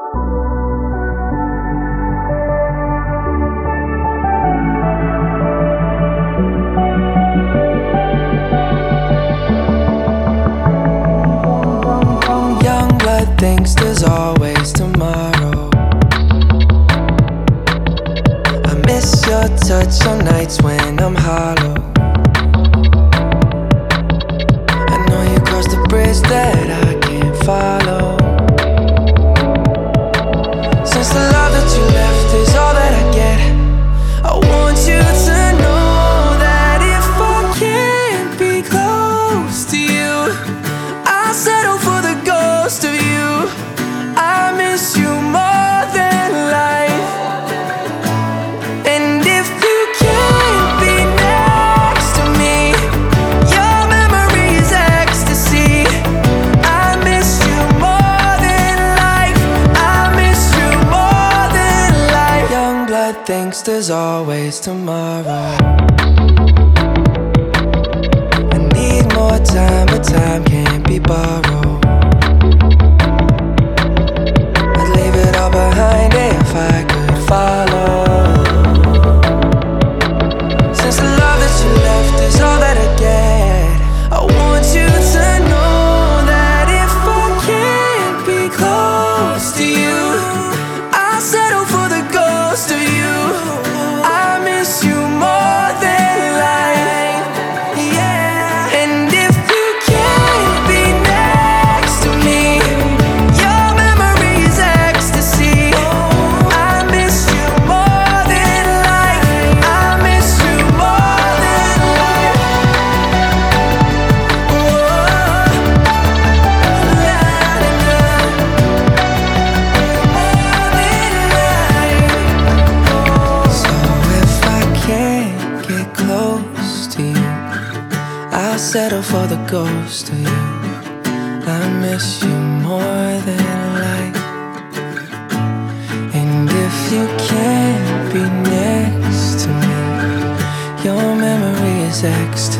Young blood thinks there's always tomorrow. I miss your touch on nights when I'm hollow. I know you crossed the bridge that I can't follow. Since the love that you left is all that I get, I want you to know that if I can't be close to you, I'll settle for the ghost of you. I miss you more than life. And if you can't be next to me, your memory is ecstasy. I miss you more than life. I miss you more than life. Young blood thinks there's always tomorrow. I need more time, but time can't be borrowed. I'd leave it all behind if I could follow. Since the love that you left is all that I get, I want you to know that if I can't be close to you, I'll settle for the ghost of you. I miss you more than life. Yeah. And if you can't be next to me, your memory is ecstasy. I miss you more than life. I miss you more than life. So if I can't get close to you, I'll settle for the ghost of you. I miss you more than life. And if you can't be next to me, your memory is ecstasy.